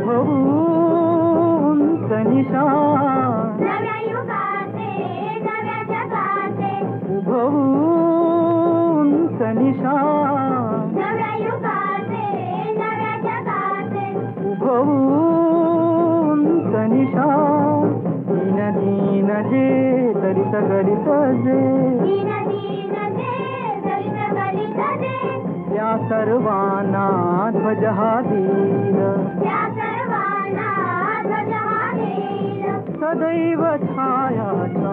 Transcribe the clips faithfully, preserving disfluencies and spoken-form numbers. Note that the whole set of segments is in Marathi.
उभवून निशाण नव्या युगाचे नव्या जगाचे उभवून निशाण नव्या युगाचे नव्या जगाचे उभवून निशाण दीन दीन जे दलित गलित जे दीन दीन जे दलित गलित जे त्या सर्वांना ध्वज हा देईल त्या सर्वांना ध्वज हा देईल सदैव छायाचा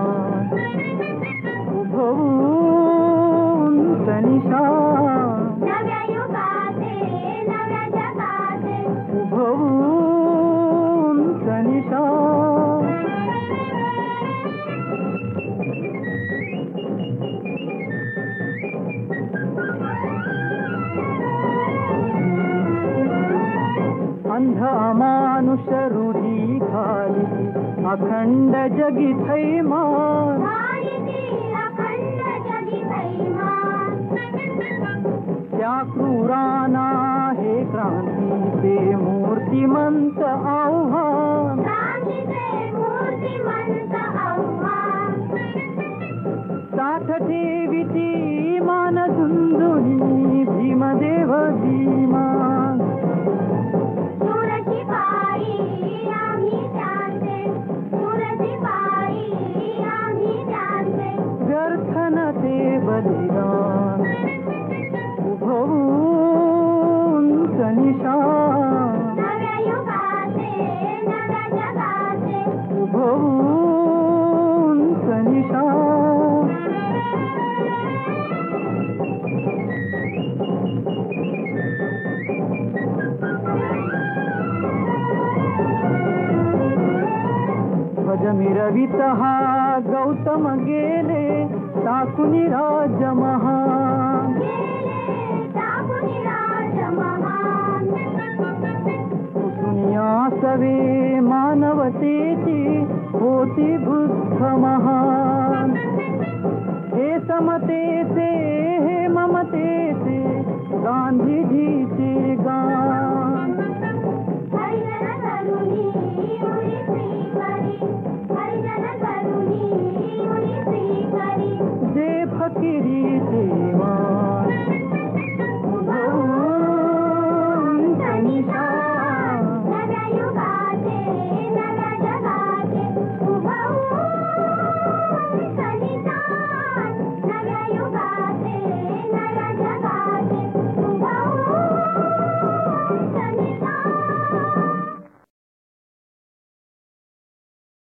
उभवून निशाण नव्या युगाचे नव्या जगाचे उभवून निशाण अंध अमानुष रूढी खाली अखंड जगी थैमान माहिती अखंड जगी थैमान त्या क्रूरांना हे क्रांतीचे मूर्तिमंत आव्हान क्रांतीचे मूर्तिमंत आव्हान साथ ठेविती मान झुंजुनी भीमदेव धीमान शूर शिपाई आम्ही त्यांचे शूर शिपाई आम्ही त्यांचे व्यर्थ न ते बलिदान उभवून निशाण नव्या युगाचे नव्या जगाचे उभवून निशाण ध्वज मिरवित हा गौतम गेले टाकुनी राज्य महान गेले टाकुनी राज महान दुनिया सवे मानवतेची होती बुद्ध महान हे समतेचे हे ममतेचे गांधीजीचे गान